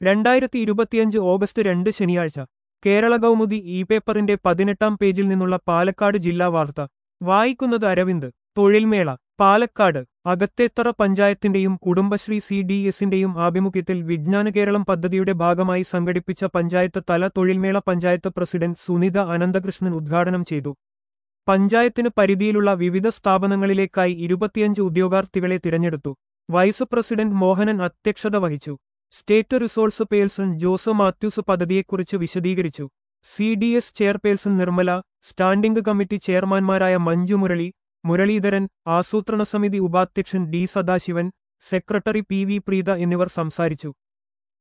2025 August 2 ശനിയാഴ്ച Kerala Kaumudi E പേപ്പറിന്റെ 18-ാം പേജിൽ നിന്നുള്ള പാലക്കാട് ജില്ലാ വാർത്ത വായിക്കുന്നത് അരവിന്ദ്. തൊഴിൽമേള പാലക്കാട് അകത്തേത്തറ പഞ്ചായത്തിന്റെയും കുടുംബശ്രീ CDSന്റെയും ആഭിമുഖ്യത്തിൽ വിജ്ഞാന കേരളം പദ്ധതിയുടെ ഭാഗമായി സംഘടിപ്പിച്ച പഞ്ചായത്ത് തല തൊഴിൽമേള പഞ്ചായത്ത് പ്രസിഡന്റ് സുനിത അനന്തകൃഷ്ണൻ ഉദ്ഘാടനം ചെയ്തു. പഞ്ചായത്തിന് പരിധിയിലുള്ള വിവിധ സ്ഥാപനങ്ങളിലേക്കായി 25 ഉദ്യോഗാർത്ഥികളെ തിരഞ്ഞെടുത്തു. വൈസ് പ്രസിഡന്റ് മോഹനൻ അധ്യക്ഷത വഹിച്ചു. State resource person Jose Mathews പദ്ധതിയെക്കുറിച്ച് വിശദീകരിച്ചു. CDS chairperson Nirmala, standing committee ചെയർമാൻമാരായ മഞ്ജു മുരളി, മുരളീധരൻ, ആസൂത്രണ സമിതി ഉപാധ്യക്ഷൻ D Sadasivan, secretary PV Preetha എന്നിവർ സംസാരിച്ചു.